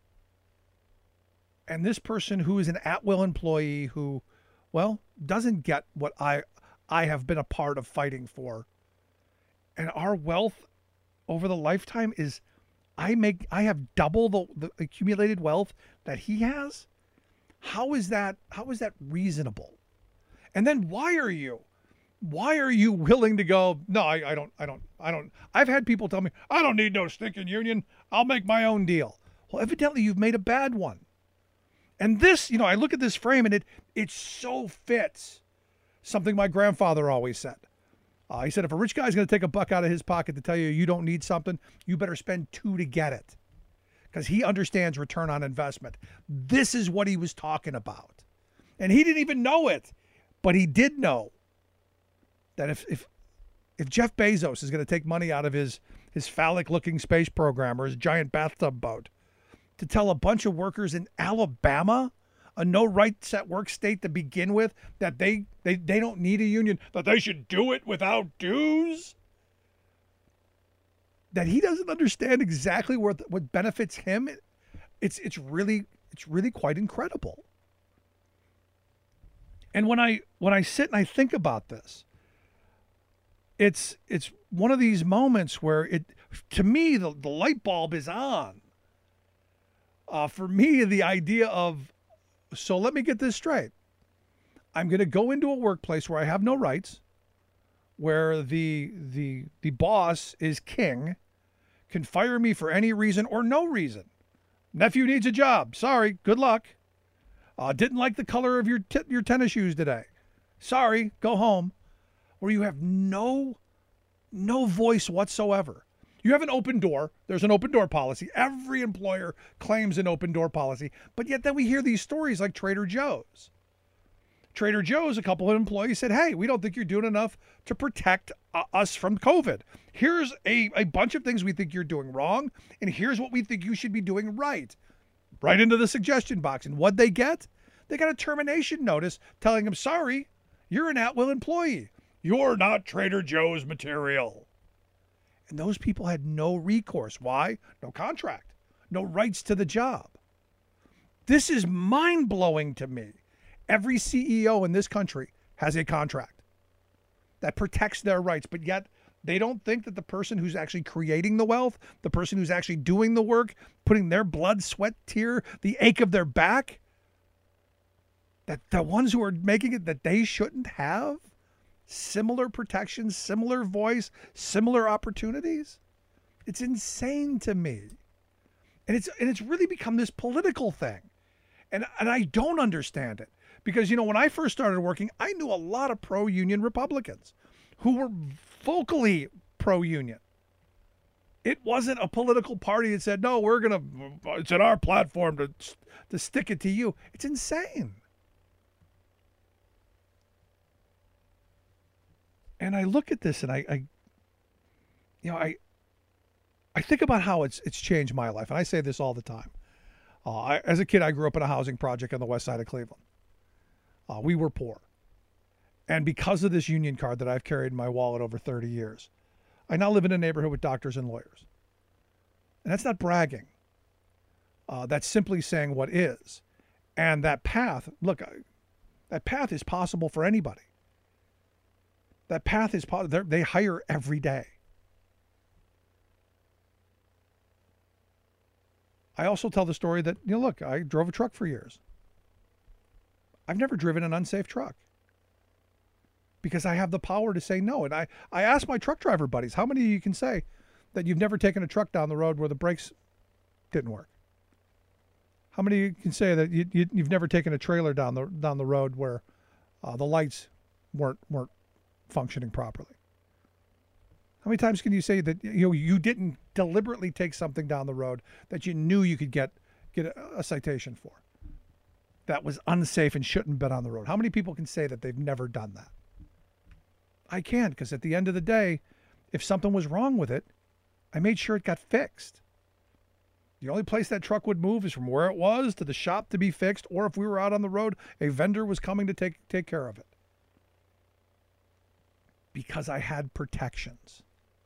And this person who is an at-will employee who, well, doesn't get what I I have been a part of fighting for. And our wealth over the lifetime is I make I have double the, the accumulated wealth that he has. How is that how is that reasonable? And then why are you why are you willing to go, no, I, I don't I don't I don't I've had people tell me, I don't need no stinking union. I'll make my own deal. Well, evidently you've made a bad one. And this, you know, I look at this frame and it it so fits something my grandfather always said. Uh, he said, if a rich guy's going to take a buck out of his pocket to tell you you don't need something, you better spend two to get it. Because he understands return on investment. This is what he was talking about. And he didn't even know it. But he did know that if if, if Jeff Bezos is going to take money out of his, his phallic-looking space program or his giant bathtub boat to tell a bunch of workers in Alabama a no rights at work state to begin with, that they, they, they don't need a union, that they should do it without dues, that he doesn't understand exactly what, what benefits him. It's, it's really, it's really quite incredible. And when I, when I sit and I think about this, it's, it's one of these moments where it, to me, the, the light bulb is on. Uh, for me, the idea of, so let me get this straight. I'm going to go into a workplace where I have no rights, where the the the boss is king, can fire me for any reason or no reason. Nephew needs a job. Sorry, good luck. Uh, didn't like the color of your t- your tennis shoes today. Sorry, go home. Where you have no no voice whatsoever. You have an open door. There's an open door policy. Every employer claims an open door policy, but yet then we hear these stories like Trader Joe's. Trader Joe's, a couple of employees said, hey, we don't think you're doing enough to protect uh, us from COVID. Here's a, a bunch of things we think you're doing wrong, and here's what we think you should be doing right. Right into the suggestion box. And what'd they get? They got a termination notice telling them, sorry, you're an at-will employee. You're not Trader Joe's material. And those people had no recourse. Why? No contract, no rights to the job. This is mind-blowing to me. Every C E O in this country has a contract that protects their rights, but yet they don't think that the person who's actually creating the wealth, the person who's actually doing the work, putting their blood, sweat, tear, the ache of their back, that the ones who are making it, that they shouldn't have similar protections, similar voice, similar opportunities. It's insane to me. And it's and it's really become this political thing. And and I don't understand it. Because, you know, when I first started working, I knew a lot of pro-union Republicans who were vocally pro-union. It wasn't a political party that said, no, we're going to, it's in our platform to to stick it to you. It's insane. And I look at this and I, I you know, I I think about how it's it's changed my life. And I say this all the time. Uh, I, as a kid, I grew up in a housing project on the west side of Cleveland. Uh, we were poor. And because of this union card that I've carried in my wallet over thirty years, I now live in a neighborhood with doctors and lawyers. And that's not bragging. Uh, that's simply saying what is. And that path, look, I, that path is possible for anybody. That path is possible. They hire every day. I also tell the story that, you know, look, I drove a truck for years. I've never driven an unsafe truck because I have the power to say no. And I, I asked my truck driver buddies, how many of you can say that you've never taken a truck down the road where the brakes didn't work? How many of you can say that you, you, you've never taken a trailer down the down the road where uh, the lights weren't weren't functioning properly? How many times can you say that you know you didn't deliberately take something down the road that you knew you could get get a, a citation for? That was unsafe and shouldn't have been on the road. How many people can say that they've never done that? I can't, because at the end of the day, if something was wrong with it, I made sure it got fixed. The only place that truck would move is from where it was to the shop to be fixed, or if we were out on the road, a vendor was coming to take take care of it. Because I had protections.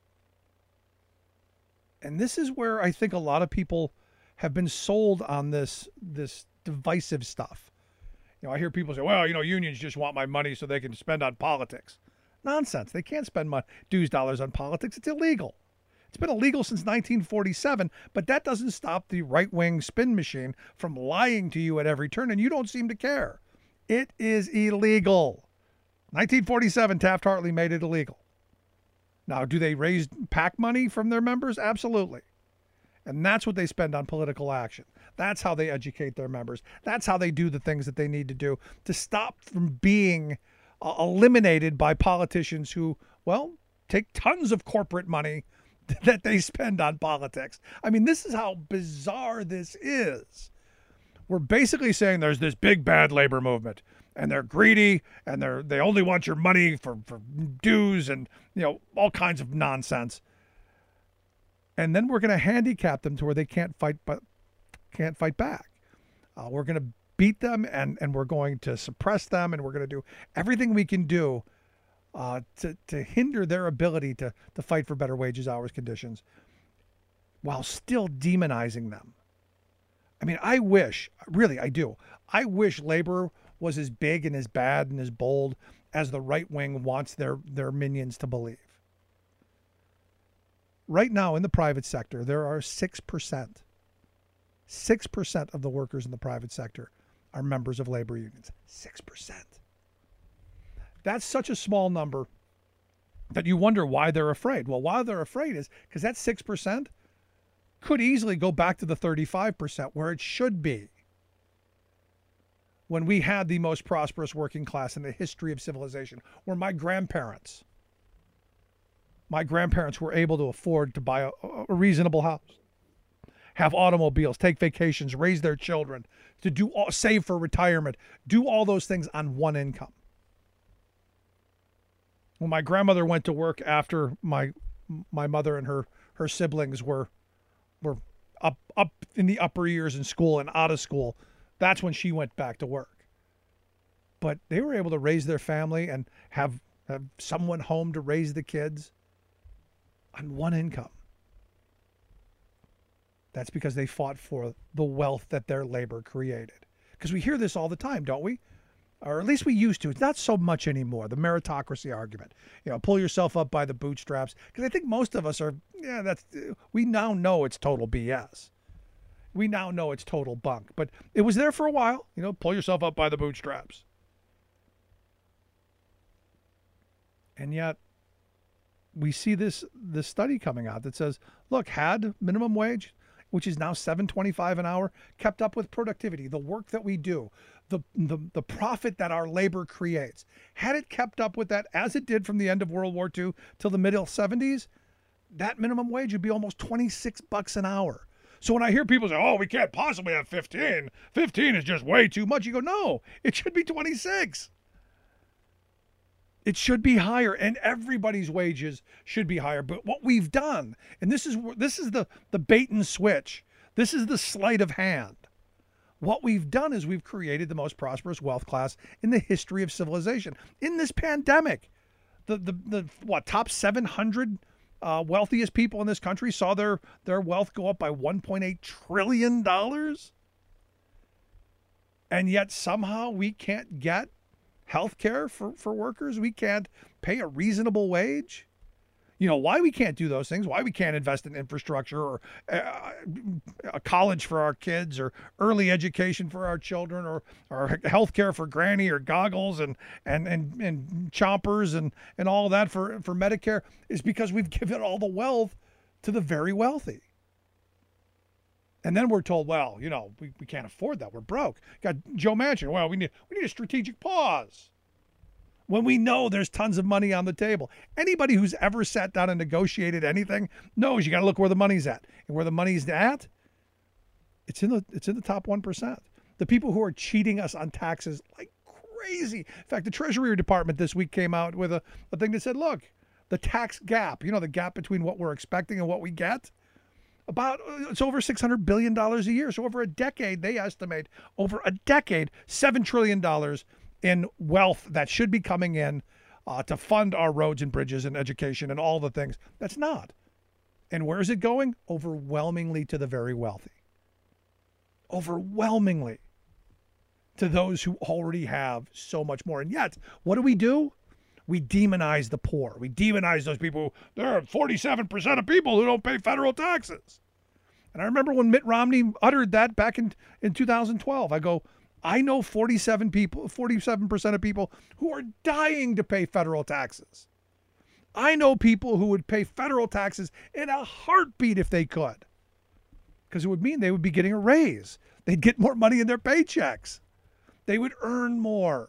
And this is where I think a lot of people have been sold on this this divisive stuff. You know, I hear people say, well, you know, unions just want my money so they can spend on politics. Nonsense. They can't spend my dues dollars on politics. It's illegal. It's been illegal since nineteen forty-seven, but that doesn't stop the right-wing spin machine from lying to you at every turn, and you don't seem to care. It is illegal. nineteen forty-seven, Taft-Hartley made it illegal. Now, do they raise PAC money from their members? Absolutely. And that's what they spend on political action. That's how they educate their members. That's how they do the things that they need to do to stop from being uh, eliminated by politicians who, well, take tons of corporate money that they spend on politics. I mean, this is how bizarre this is. We're basically saying there's this big bad labor movement, and they're greedy, and they're they only want your money for, for dues and, you know, all kinds of nonsense. And then we're going to handicap them to where they can't fight but can't fight back. Uh, we're going to beat them and, and we're going to suppress them and we're going to do everything we can do uh, to, to hinder their ability to, to fight for better wages, hours, conditions, while still demonizing them. I mean, I wish, really, I do. I wish labor was as big and as bad and as bold as the right wing wants their, their minions to believe. Right now in the private sector, there are six percent. six percent of the workers in the private sector are members of labor unions. six percent. That's such a small number that you wonder why they're afraid. Well, why they're afraid is because that six percent could easily go back to the thirty-five percent where it should be when we had the most prosperous working class in the history of civilization, where my grandparents, my grandparents were able to afford to buy a, a reasonable house, have automobiles, take vacations, raise their children, to do all, save for retirement, do all those things on one income. When my grandmother went to work after my my mother and her her siblings were were up up in the upper years in school and out of school, that's when she went back to work. But they were able to raise their family and have, have someone home to raise the kids on one income. That's because they fought for the wealth that their labor created. Because we hear this all the time, don't we? Or at least we used to. It's not so much anymore, the meritocracy argument. You know, pull yourself up by the bootstraps. Because I think most of us are, yeah, that's, we now know it's total B S. We now know it's total bunk. But it was there for a while. You know, pull yourself up by the bootstraps. And yet, we see this, this study coming out that says, look, had minimum wage, which is now seven twenty-five an hour, kept up with productivity, the work that we do, the, the the profit that our labor creates, had it kept up with that as it did from the end of World War Two till the middle seventies, that minimum wage would be almost twenty-six bucks an hour. So when I hear people say, oh, we can't possibly have fifteen, fifteen is just way too much, you go, no, it should be twenty-six. It should be higher, and everybody's wages should be higher. But what we've done, and this is this is the, the bait and switch, this is the sleight of hand. What we've done is we've created the most prosperous wealth class in the history of civilization. In this pandemic, the the, the what top seven hundred uh, wealthiest people in this country saw their, their wealth go up by one point eight trillion dollars. And yet somehow we can't get health care for, for workers. We can't pay a reasonable wage. You know, why we can't do those things, why we can't invest in infrastructure or uh, a college for our kids or early education for our children or, or health care for granny or goggles and, and, and, and chompers and, and all that for, for Medicare is because we've given all the wealth to the very wealthy. And then we're told, well, you know, we, we can't afford that. We're broke. Got Joe Manchin. Well, we need we need a strategic pause. When we know there's tons of money on the table. Anybody who's ever sat down and negotiated anything knows you got to look where the money's at. And where the money's at, it's in the it's in the top one percent. The people who are cheating us on taxes like crazy. In fact, the Treasury Department this week came out with a, a thing that said, look, the tax gap, you know, the gap between what we're expecting and what we get, about it's over six hundred billion dollars a year. So over a decade, they estimate over a decade, seven trillion dollars in wealth that should be coming in uh, to fund our roads and bridges and education and all the things. That's not. And where is it going? Overwhelmingly to the very wealthy. Overwhelmingly to those who already have so much more. And yet, what do we do? We demonize the poor. We demonize those people. Who, there are forty-seven percent of people who don't pay federal taxes. And I remember when Mitt Romney uttered that back in, in two thousand twelve. I go, I know forty-seven people, forty-seven percent of people who are dying to pay federal taxes. I know people who would pay federal taxes in a heartbeat if they could. Because it would mean they would be getting a raise. They'd get more money in their paychecks. They would earn more.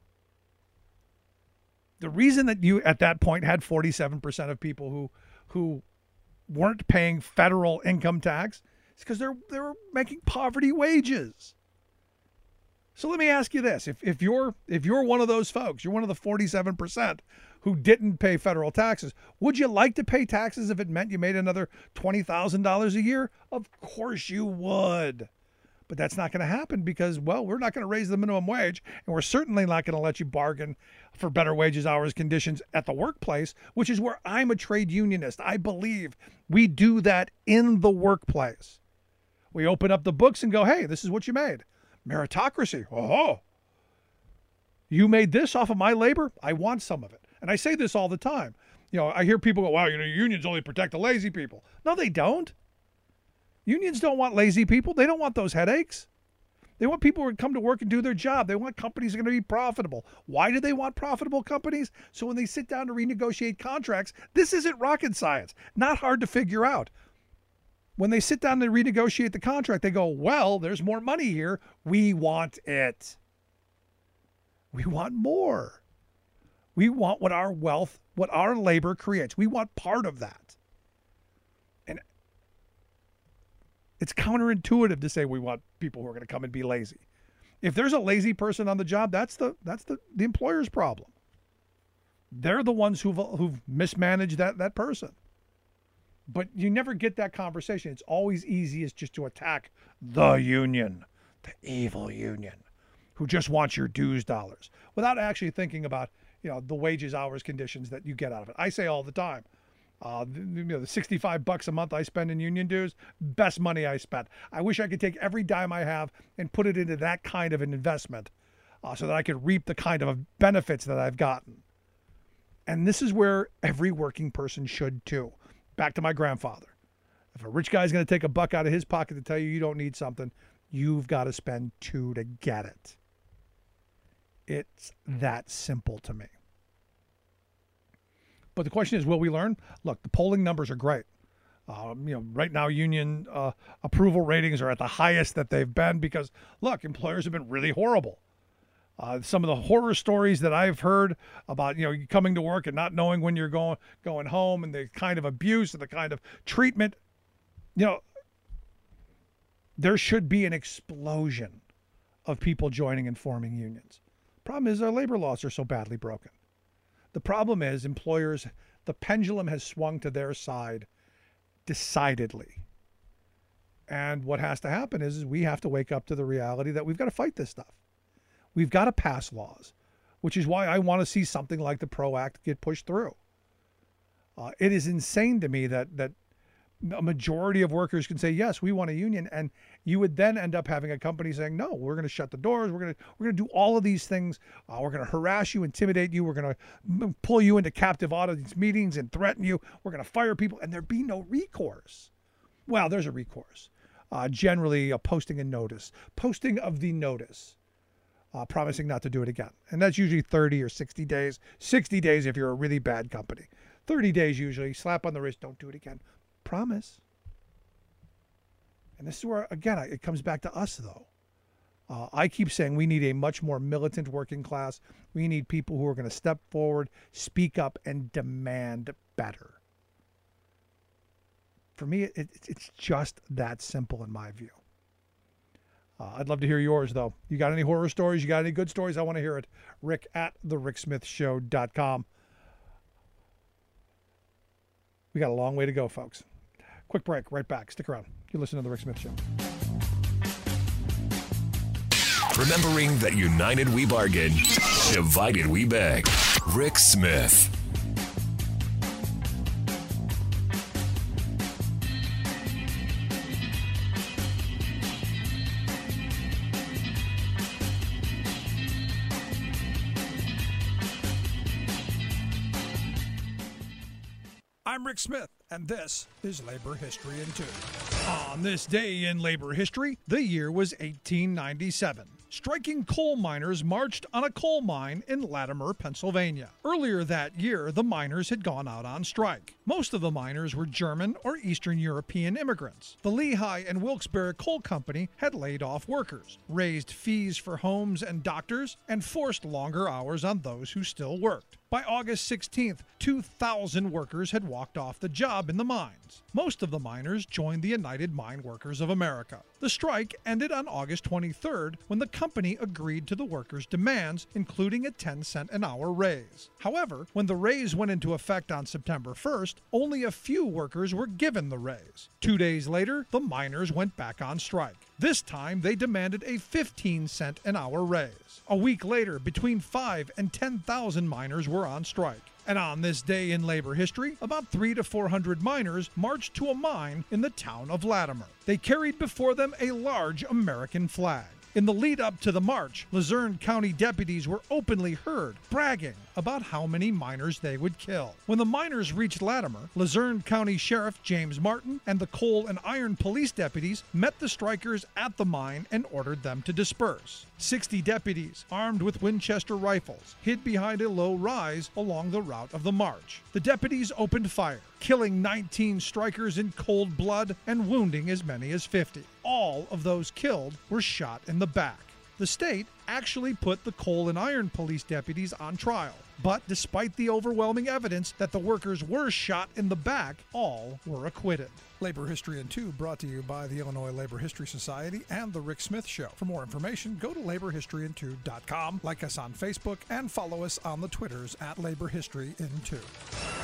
The reason that you at that point had forty-seven percent of people who who weren't paying federal income tax is because they're they were making poverty wages. So let me ask you this. If if you're if you're one of those folks, you're one of the forty-seven percent who didn't pay federal taxes, would you like to pay taxes if it meant you made another twenty thousand dollars a year? Of course you would. But that's not going to happen because, well, we're not going to raise the minimum wage, and we're certainly not going to let you bargain for better wages, hours, conditions at the workplace, which is where I'm a trade unionist. I believe we do that in the workplace. We open up the books and go, hey, this is what you made. Meritocracy. Oh, you made this off of my labor? I want some of it. And I say this all the time. You know, I hear people go, wow, you know, unions only protect the lazy people. No, they don't. Unions don't want lazy people. They don't want those headaches. They want people who come to work and do their job. They want companies that are going to be profitable. Why do they want profitable companies? So when they sit down to renegotiate contracts, this isn't rocket science. Not hard to figure out. When they sit down to renegotiate the contract, they go, well, there's more money here. We want it. We want more. We want what our wealth, what our labor creates. We want part of that. And it's counterintuitive to say we want people who are going to come and be lazy. If there's a lazy person on the job, that's the that's the, the employer's problem. They're the ones who've who've mismanaged that that person. But you never get that conversation. It's always easiest just to attack the union, the evil union, who just wants your dues dollars without actually thinking about, you know, the wages, hours, conditions that you get out of it. I say all the time, uh, the, you know, the sixty-five bucks a month I spend in union dues, best money I spent. I wish I could take every dime I have and put it into that kind of an investment uh, so that I could reap the kind of benefits that I've gotten. And this is where every working person should too. Back to my grandfather. If a rich guy's going to take a buck out of his pocket to tell you you don't need something, you've got to spend two to get it. It's that simple to me. But the question is, will we learn? Look, the polling numbers are great. Um, you know, right now, union uh, approval ratings are at the highest that they've been because, look, employers have been really horrible. Uh, some of the horror stories that I've heard about, you know, you coming to work and not knowing when you're going going home, and the kind of abuse and the kind of treatment, you know, there should be an explosion of people joining and forming unions. Problem is our labor laws are so badly broken. The problem is employers, the pendulum has swung to their side decidedly. And what has to happen is, is we have to wake up to the reality that we've got to fight this stuff. We've got to pass laws, which is why I want to see something like the PRO Act get pushed through. Uh, it is insane to me that that a majority of workers can say, yes, we want a union, and you would then end up having a company saying, no, we're going to shut the doors, we're going to we're going to do all of these things, uh, we're going to harass you, intimidate you, we're going to pull you into captive audience meetings and threaten you, we're going to fire people, and there be no recourse. Well, there's a recourse. Uh, generally, a posting a notice, posting of the notice. Uh, promising not to do it again. And that's usually thirty or sixty days. sixty days if you're a really bad company. thirty days usually. Slap on the wrist. Don't do it again. Promise. And this is where, again, it comes back to us, though. Uh, I keep saying we need a much more militant working class. We need people who are going to step forward, speak up, and demand better. For me, it, it's just that simple in my view. Uh, I'd love to hear yours, though. You got any horror stories? You got any good stories? I want to hear it. Rick at the rick smith show dot com. We got a long way to go, folks. Quick break. Right back. Stick around. You listen to The Rick Smith Show. Remembering that united we bargain, divided we beg. Rick Smith. I'm Rick Smith, and this is Labor History in Two. On this day in labor history, the year was eighteen ninety-seven. Striking coal miners marched on a coal mine in Latimer, Pennsylvania. Earlier that year, the miners had gone out on strike. Most of the miners were German or Eastern European immigrants. The Lehigh and Wilkes-Barre Coal Company had laid off workers, raised fees for homes and doctors, and forced longer hours on those who still worked. By August sixteenth, two thousand workers had walked off the job in the mines. Most of the miners joined the United Mine Workers of America. The strike ended on August twenty-third when the company agreed to the workers' demands, including a ten cent an hour raise. However, when the raise went into effect on September first, only a few workers were given the raise. Two days later, the miners went back on strike. This time, they demanded a fifteen cent an hour raise. A week later, between five and ten thousand miners were on strike. And on this day in labor history, about three to four hundred miners marched to a mine in the town of Latimer. They carried before them a large American flag. In the lead up to the march, Luzerne County deputies were openly heard bragging about how many miners they would kill. When the miners reached Latimer, Luzerne County Sheriff James Martin and the coal and iron police deputies met the strikers at the mine and ordered them to disperse. Sixty deputies, armed with Winchester rifles, hid behind a low rise along the route of the march. The deputies opened fire, killing nineteen strikers in cold blood and wounding as many as fifty. All of those killed were shot in the back. The state actually put the coal and iron police deputies on trial. But despite the overwhelming evidence that the workers were shot in the back, all were acquitted. Labor History in two brought to you by the Illinois Labor History Society and The Rick Smith Show. For more information, go to labor history in two dot com, like us on Facebook, and follow us on the Twitters at Labor History in two.